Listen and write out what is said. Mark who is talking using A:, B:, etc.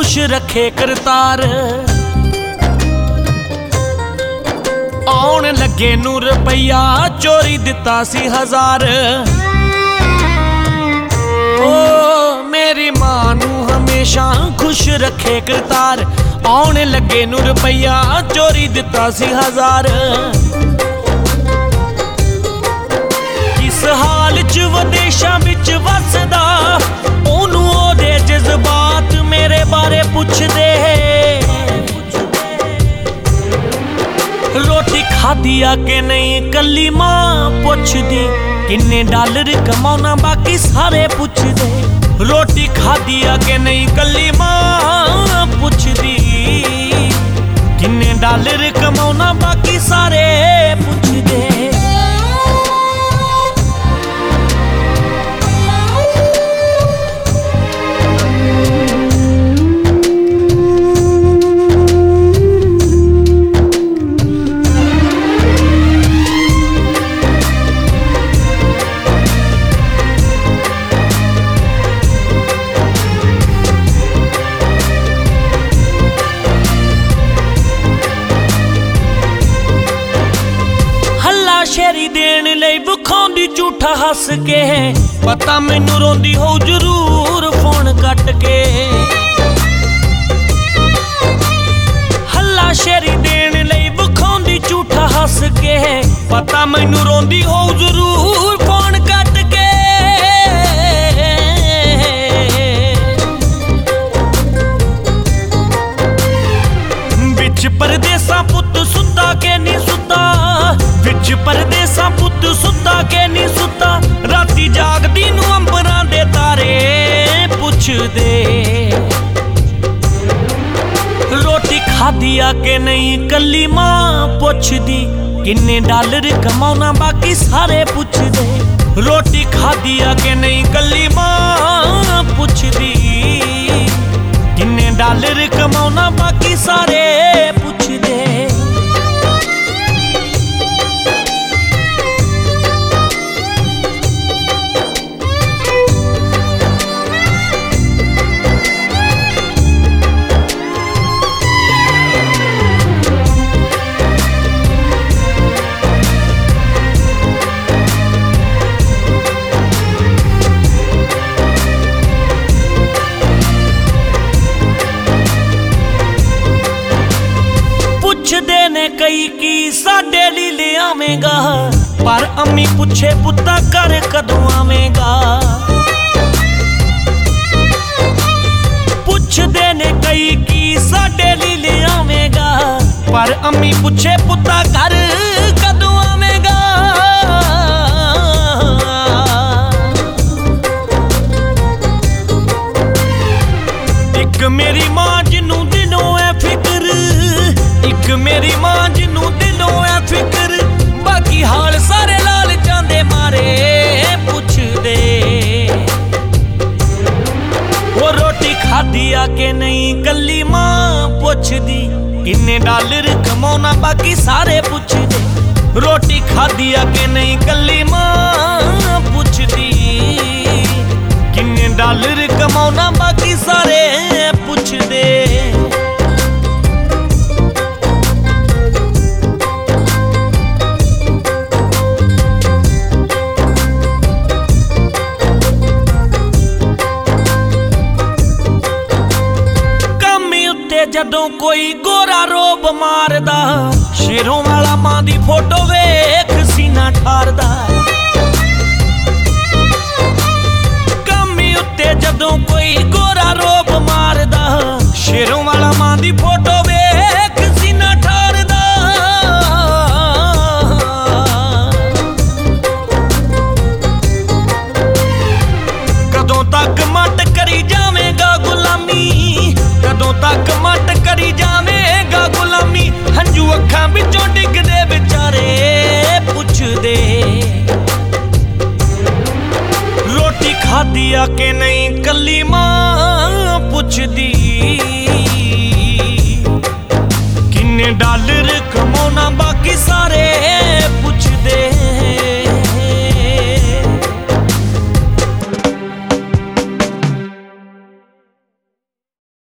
A: खुश रखे करतार। आउण लगे नू रुपया चोरी दिता सी 1000। ओ मेरी मां नू हमेशा खुश रखे करतार। आउण लगे नू रुपया चोरी दिता सी 1000। किस हाल च विदेशां विच वसदा ओनू ओदे जज्बात मेरे बारे पुछदे। रोटी खादी आ के नहीं कल्ली मां पुछदी। किन्ने डॉलर कमाउना बाकी सारे पुछदे। रोटी खादी आ के नहीं कल्ली मां पुछदी। किन्ने डॉलर कमाउना बाकी सारे पुछदे। शेरी देन लई विखाउंदी झूठा हस के। पता मैनू रोंदी हो जरूर फोन कट के। हल्ला शेरी देन लई विखाउंदी झूठा हस के। पता मैनू रोंदी हो जरूर फोन कट के। विच परदेसा पुत सुता के नहीं सुता। विच परदेसा पुत सुता के नहीं सुता। राती जागदी नू अंबरां दे तारे पुछदे। रोटी खादी आ के नहीं कल्ली मां पुछदी। किन्ने डॉलर कमाउना बाकी सारे पुछदे। रोटी खादी आ के नहीं कल्ली मां पुछदी। किन्ने डॉलर कमाउना बाकी सारे पुछदे। पुछदे ने कई की साडे ली ले आवेगा। पर अम्मी पुछे पुत्ता घर कदों आवेगा। पुछदे ने कई की साडे ली ले आवेगा। पर अम्मी पुछे पुत्ता घर कदों आवेगा। एक मेरी मां जिन्नू दिनों है फिक्र। एक मेरी मां जिन्नू दिलों है फिक्र। बाकी हाल सारे लाल जांदे मारे पुछदे। वो रोटी खादी आ के नहीं कल्ली मां पुछदी। किन्ने डॉलर कमाउना बाकी सारे पुछदे। रोटी खादी आ के नहीं कल्ली मां पुछदी। किन्ने डॉलर कमाउना बाकी सारे पुछदे। जदों कोई गोरा रोब मारदा शेरों वाला मां दी फोटो वेख सीना ठारदा। कमी उत्ते जदों कोई गोरा रोब मारदा शेरों वाला मां दी फोटो वेख सीना ठारदा। कदों तक मट करी जावेगा गुलामी। कदों तक मट करी जावेगा गुलामी। हंजू अखां विचों डिगदे बेचारे पुछदे। रोटी खादी आ के नहीं कल्ली मां पुछदी। किन्ने डॉलर कमाउना बाकी सारे